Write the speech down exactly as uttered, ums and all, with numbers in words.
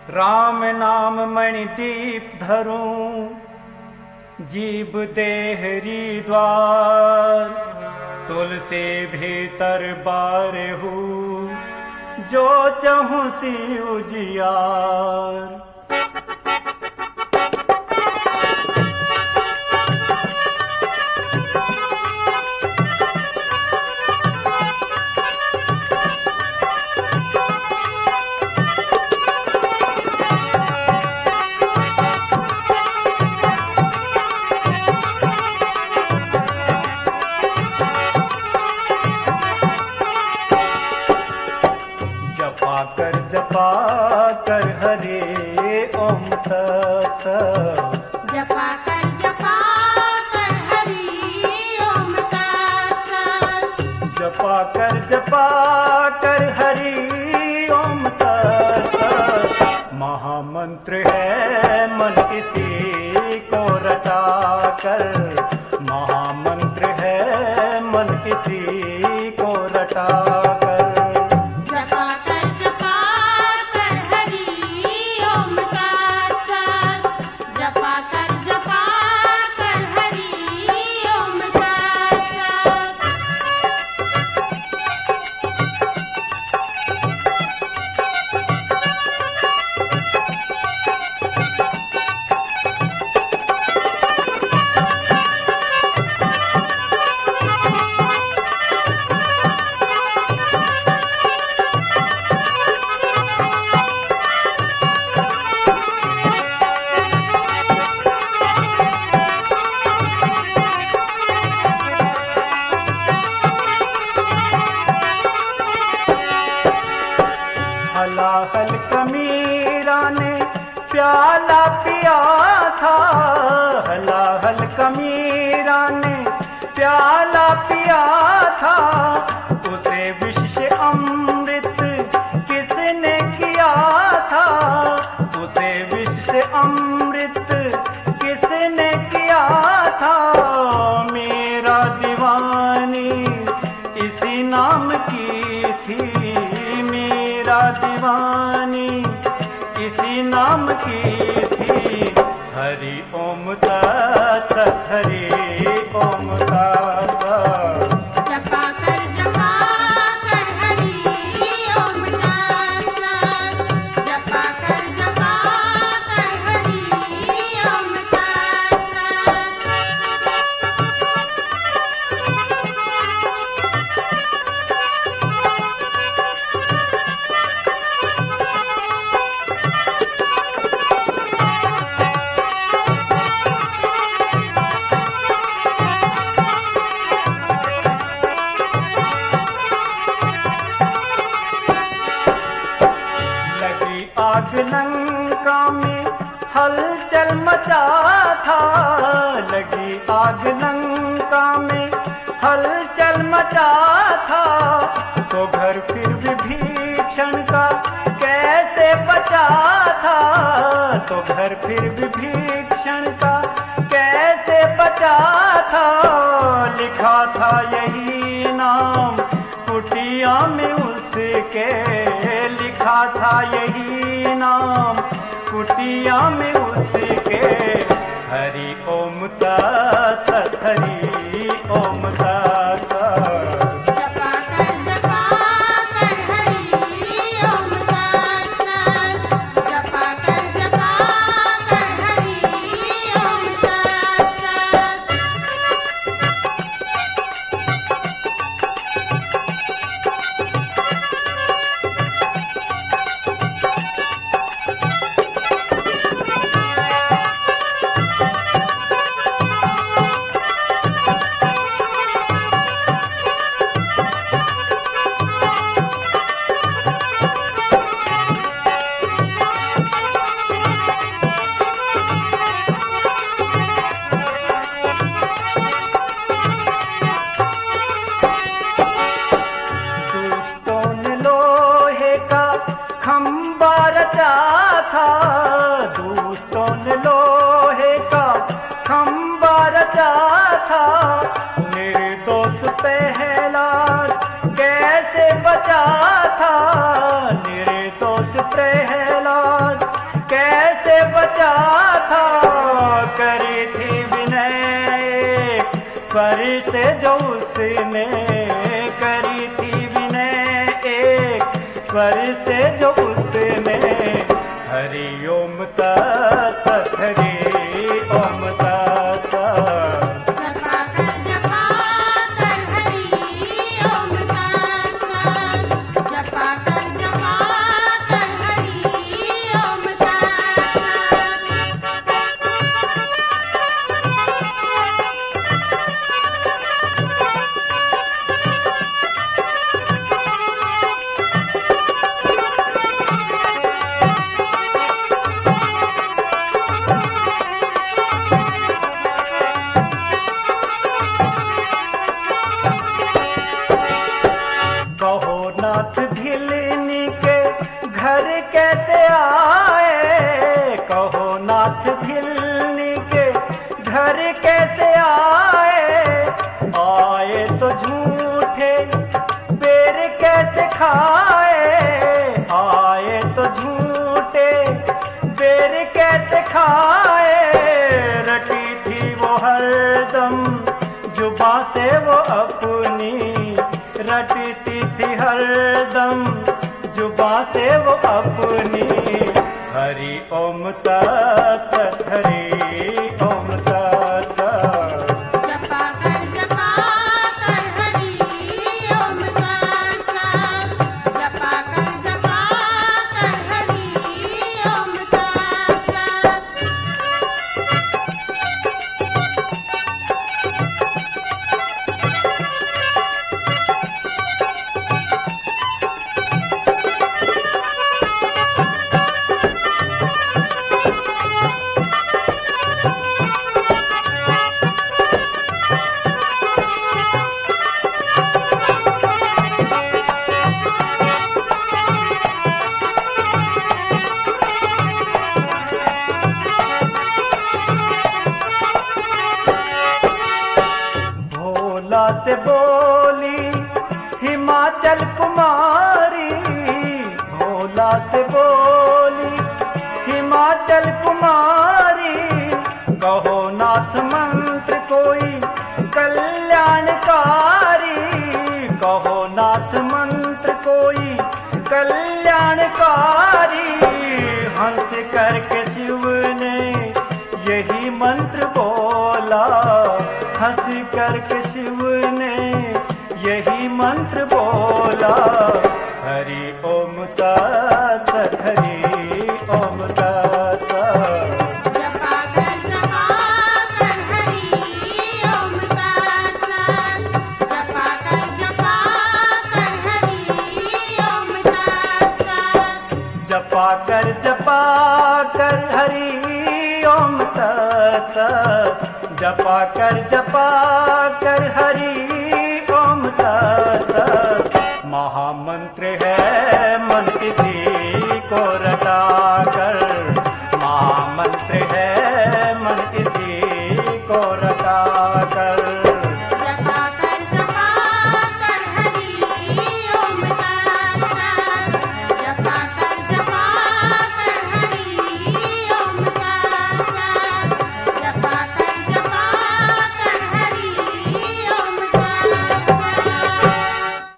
राम नाम मणिदीप धरूं, जीव देहरी द्वार। तुलसी भीतर बारहू, जो चहूं सी उजियार। जपा कर जपा कर हरे ओम तत्, जपा कर जपा कर हरि ओम तत्, जपा कर जपा कर हरि ओम तत्। महामंत्र है मन किसी को रटा कर, महामंत्र है मन किसी को रटा कर। हलाहल कमीरा ने प्याला पिया था, हलाहल कमीरा ने प्याला पिया था। उसे विष से अमृत किसने किया था, उसे विष से अमृत किसने किया था। मेरा दीवानी इसी नाम की थी, मेरा दीवानी इसी नाम की थी। हरि ओम तत्, हरि ओम तत्। जपा कर जपा कर हरि ओम तत्, जपा कर जपा कर हरि ओम तत्। आग लंका में हलचल मचा था, लगी आग लंका में हलचल मचा था। तो घर फिर विभीषण का कैसे बचा था, तो घर फिर विभीषण का कैसे बचा था। लिखा था यही नाम कुटिया में उसके, लिखा था यही नाम कुटिया में उसके। हरि ओम तत्, हरि ओम तत्। जपा कर जपा कर हरि ओम तत्, जपा कर जपा कर हरि ओम तत्। खंबा रचा था, दूतों ने लोहे का खंबा रचा था। निर्दोष प्रहलाद कैसे बचा था, निर्दोष प्रहलाद रचा था, करी थी विनय स्वर से जो उसने, करी थी विनय एक स्वर से जो उसने। हरि ओम तत्सत, हरि ओम तत्सत। जपा कर जपा कर हरि ओम तत्सत, जपा कर जपा कर हरि ओम कहो नाथ भिलनी के घर कैसे आए, कहो नाथ भिलनी के घर कैसे आए। आए तो झूठे बेर कैसे खाए, आए तो झूठे बेर कैसे खाए। रटी थी वो हरदम जुबा से वो अपनी, रटती थी हरदम जुबा से वो अपनी। हरि ओम तत्सत, हरि ओम तत्सत। जपा कर जपा कर हरि ओम तत्सत, जपा कर जपा कर हरि ओम तत्सत। भोला से बोली हिमाचल कुमारी, भोला से बोली हिमाचल कुमारी। कहो नाथ मंत्र कोई कल्याणकारी, कहो नाथ मंत्र कोई कल्याणकारी। हंस करके शिव ने यही मंत्र बोला, हंस करके शिव ने यही मंत्र बोला। हरि ओम तत्सत, हरि ओम तत्सत। जपा कर जपा कर हरि ओम तत्सत, जपा कर जपा कर हरि ओम तत्सत। जपा कर जपा कर हरि ओम तत्सत, जपा कर जपा कर हरि ओम तत्सत।